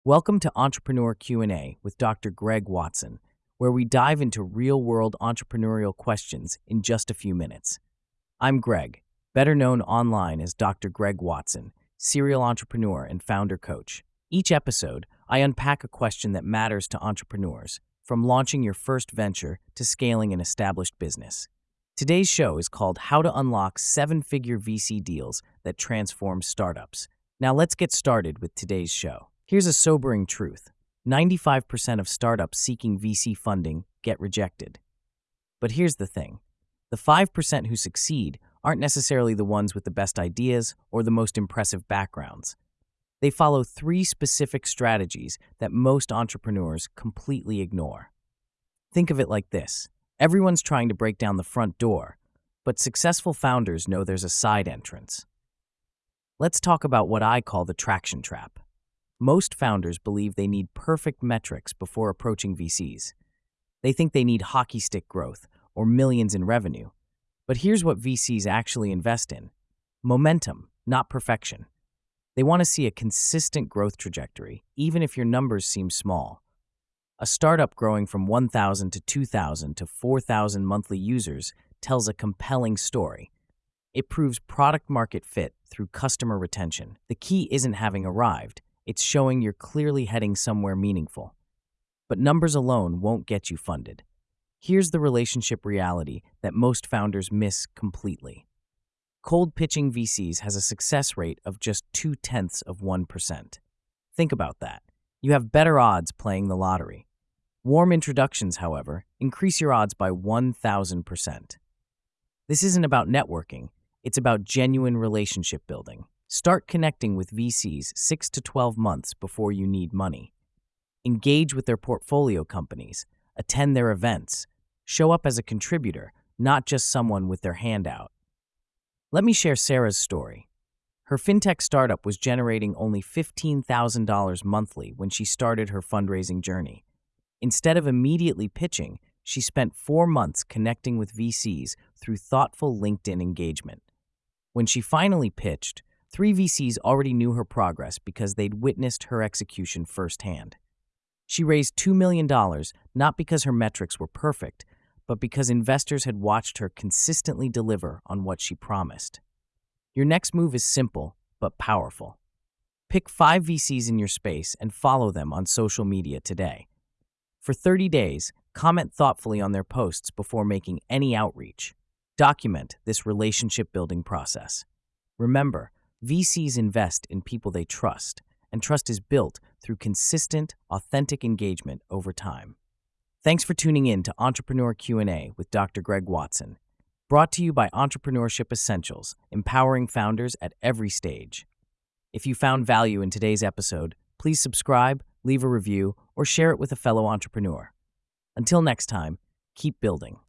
Welcome to Entrepreneur Q&A with Dr. Greg Watson, where we dive into real-world entrepreneurial questions in just a few minutes. I'm Greg, better known online as Dr. Greg Watson, serial entrepreneur and founder coach. Each episode, I unpack a question that matters to entrepreneurs, from launching your first venture to scaling an established business. Today's show is called How to Unlock Seven-Figure VC Deals That Transform Startups. Now let's get started with today's show. Here's a sobering truth. 95% of startups seeking VC funding get rejected. But here's the thing. The 5% who succeed aren't necessarily the ones with the best ideas or the most impressive backgrounds. They follow three specific strategies that most entrepreneurs completely ignore. Think of it like this. Everyone's trying to break down the front door, but successful founders know there's a side entrance. Let's talk about what I call the traction trap. Most founders believe they need perfect metrics before approaching VCs. They think they need hockey stick growth or millions in revenue. But here's what VCs actually invest in: momentum, not perfection. They want to see a consistent growth trajectory, even if your numbers seem small. A startup growing from 1,000 to 2,000 to 4,000 monthly users tells a compelling story. It proves product-market fit through customer retention. The key isn't having arrived. It's showing you're clearly heading somewhere meaningful. But numbers alone won't get you funded. Here's the relationship reality that most founders miss completely. Cold pitching VCs has a success rate of just 0.2%. Think about that. You have better odds playing the lottery. Warm introductions, however, increase your odds by 1,000%. This isn't about networking. It's about genuine relationship building. Start connecting with VCs 6 to 12 months before you need money. Engage with their portfolio companies, attend their events, show up as a contributor, not just someone with their hand out. Let me share Sarah's story. Her fintech startup was generating only $15,000 monthly when she started her fundraising journey. Instead of immediately pitching, she spent 4 months connecting with VCs through thoughtful LinkedIn engagement. When she finally pitched, 3 VCs already knew her progress because they'd witnessed her execution firsthand. She raised $2 million not because her metrics were perfect, but because investors had watched her consistently deliver on what she promised. Your next move is simple, but powerful. Pick 5 VCs in your space and follow them on social media today. For 30 days, comment thoughtfully on their posts before making any outreach. Document this relationship-building process. Remember, VCs invest in people they trust, and trust is built through consistent, authentic engagement over time. Thanks for tuning in to Entrepreneur Q&A with Dr. Greg Watson, brought to you by Entrepreneurship Essentials, empowering founders at every stage. If you found value in today's episode, please subscribe, leave a review, or share it with a fellow entrepreneur. Until next time, keep building.